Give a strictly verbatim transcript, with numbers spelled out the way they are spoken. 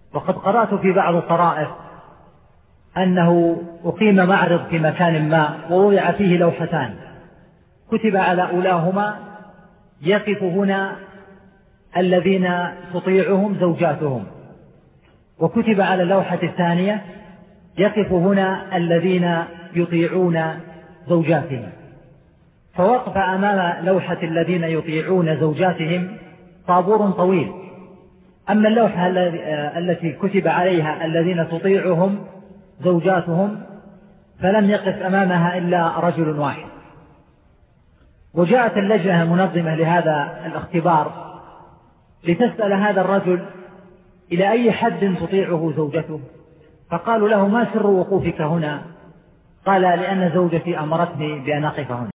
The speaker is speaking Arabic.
وقد قرأت في بعض الطرائف أنه أقيم معرض في مكان ما ووضع فيه لوحتان، كتب على أولاهما يقف هنا الذين تطيعهم زوجاتهم، وكتب على اللوحة الثانية يقف هنا الذين يطيعون زوجاتهم. فوقف أمام لوحة الذين يطيعون زوجاتهم طابور طويل، أما اللوحة التي كتب عليها الذين تطيعهم زوجاتهم فلم يقف أمامها إلا رجل واحد. وجاءت اللجنة المنظمة لهذا الاختبار لتسأل هذا الرجل إلى أي حد تطيعه زوجته، فقالوا له: ما سر وقوفك هنا؟ قال: لأن زوجتي أمرتني بأن أقف هنا.